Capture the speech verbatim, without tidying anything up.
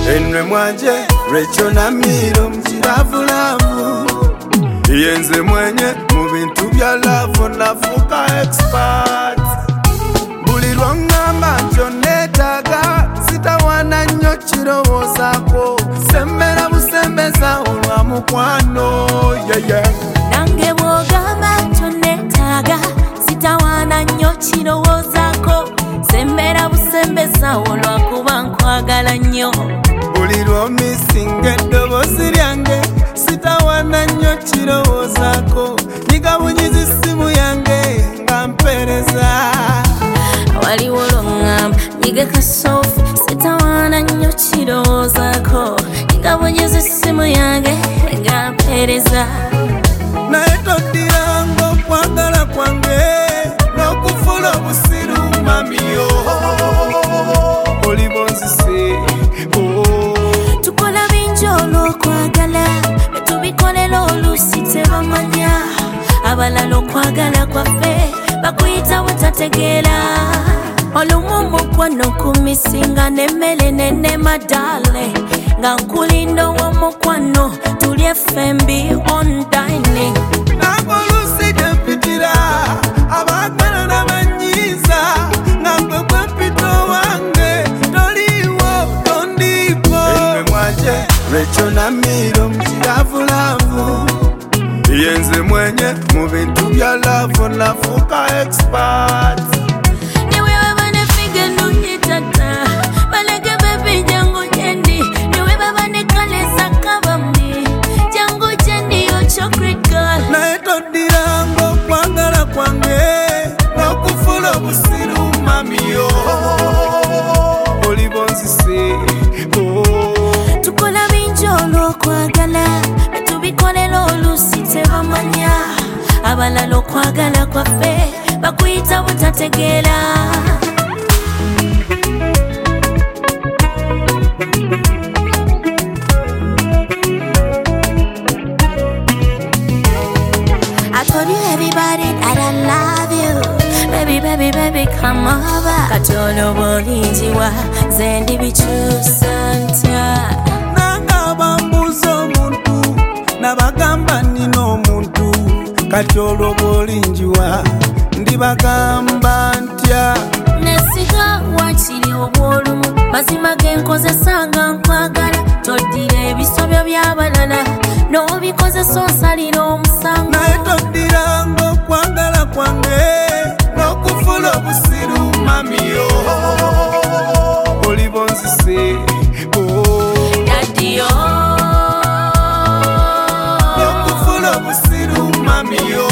enwe mwanje Rachel na Miro mchiravulavu yenze mwenye mu bintu bya love nafuka expert buli lwangamba nkyonetaga sitawana nnyo kirowoozako sembera busembeza olwa mukwano yeye nange bwogamba kyonetaga sitawana nnyo kirowoozako sembera busembeza olwa kuba nkwagala nnyo buli lwomisinga eddoboozi lyange sitawana nnyo kirowoozako nyigabunyiza essimu yange nga mpeereza waliwo lwongamba nyige kasofu sitawana nnyo kirowoozako nyigabunyiza essimu yange nga mpeereza naye toddiranga okwagala kwange n'okufula obusiru mamiyo oli bonzise tukola bingi olw'okwagala betubikolera oluusi tebamanya abalala okwagala kwaffe bakuyita butategeera olumu mukwano kumisinga n'emmere n'ennema dale nga nkulinda ow'omukwano tulye fembi on dining nange oluusi gye mpitira abaagala n'abanyiiza nga gwe gwe mpita owange toliiwo tondiiko enwe mwanje Rachel na Miro mkiravulavu yenze mwenye mu bintu bya love nafuka expert niwe babane fige nuyitata balege bebi jangu jendi niwe babane kaleza kabambi jangu jendi yo chocolate girl naye toddiranga okwagala kwange n'okufula obusiru mamiyo oli bonzise tukola bingi olw'okwagala betubikolera oluusi tebamanya abalala okwagala kwaffe bakuyita butategeera I told you everybody that I love you baby baby baby come over katono bolinjiwa zendi bikyusa ntya nanga bambuza omuntu nabagamba nina omuntu kati olwo bwolinjiwa ndibagamba ntya nesiga wakiri obwolumu mazima genkozesanga nkwagala toddira ebisobyo by'abalala n'obikozesa onsalira omusango naye toddiranga okwagala kwange n'okufula obusiru mamiyo oli bonzise dadiyo n'okufula obusiru mamiyo